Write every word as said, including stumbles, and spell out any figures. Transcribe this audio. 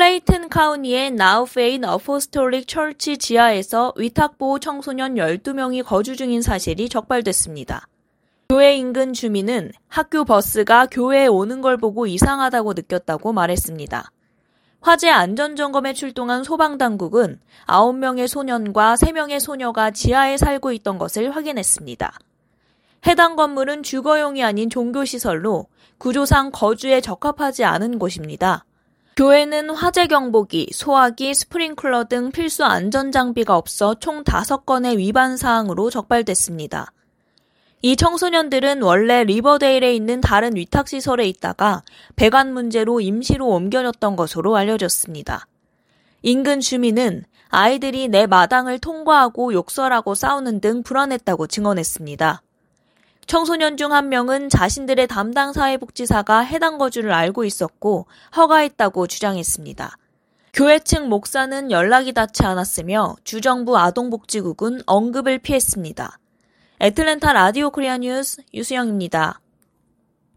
클레이튼 카운티의 나우 페이드 어포스톨릭 철치 지하에서 위탁보호 청소년 열두 명이 거주 중인 사실이 적발됐습니다. 교회 인근 주민은 학교 버스가 교회에 오는 걸 보고 이상하다고 느꼈다고 말했습니다. 화재 안전점검에 출동한 소방당국은 아홉 명의 소년과 세 명의 소녀가 지하에 살고 있던 것을 확인했습니다. 해당 건물은 주거용이 아닌 종교시설로 구조상 거주에 적합하지 않은 곳입니다. 교회는 화재 경보기, 소화기, 스프링클러 등 필수 안전장비가 없어 총 다섯 건의 위반 사항으로 적발됐습니다. 이 청소년들은 원래 리버데일에 있는 다른 위탁시설에 있다가 배관 문제로 임시로 옮겨졌던 것으로 알려졌습니다. 인근 주민은 아이들이 내 마당을 통과하고 욕설하고 싸우는 등 불안했다고 증언했습니다. 청소년 중 한 명은 자신들의 담당 사회복지사가 해당 거주를 알고 있었고 허가했다고 주장했습니다. 교회 측 목사는 연락이 닿지 않았으며 주정부 아동복지국은 언급을 피했습니다. 애틀랜타 라디오 코리아 뉴스 유수영입니다.